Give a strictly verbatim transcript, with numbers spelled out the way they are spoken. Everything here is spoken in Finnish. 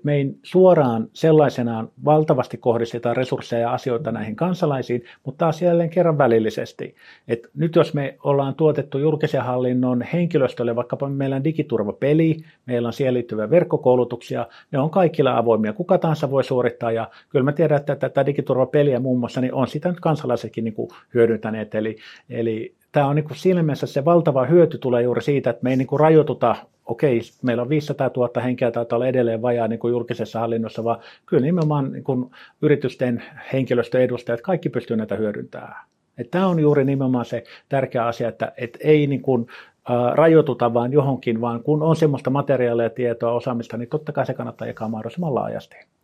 me ei suoraan sellaisenaan valtavasti kohdistetaan resursseja ja asioita näihin kansalaisiin, mutta taas jälleen kerran välillisesti. Et nyt jos me ollaan tuotettu julkisen hallinnon henkilöstölle vaikkapa meillä on digiturvapeli, meillä on siihen liittyviä verkkokoulutuksia, ne on kaikilla avoimia, kuka tahansa voi suorittaa, ja kyllä mä tiedän, että tätä digiturvapeliä muun muassa niin on sitä nyt kansalaisetkin niin kuin hyödyntäneet, eli, eli tämä on niin kuin siinä mielessä se valtava hyöty tulee juuri siitä, että me ei niin kuin rajoituta, okei, meillä on viisisataatuhatta henkeä, taitaa olla edelleen vajaa niin kuin julkisessa hallinnossa, vaan kyllä nimenomaan niin kuin yritysten henkilöstöedustajat, kaikki pystyy näitä hyödyntämään. Että tämä on juuri nimenomaan se tärkeä asia, että, että ei niin kuin, ä, rajoituta vaan johonkin, vaan kun on semmoista materiaalia, tietoa, osaamista, niin totta kai se kannattaa jakaa mahdollisimman laajasti.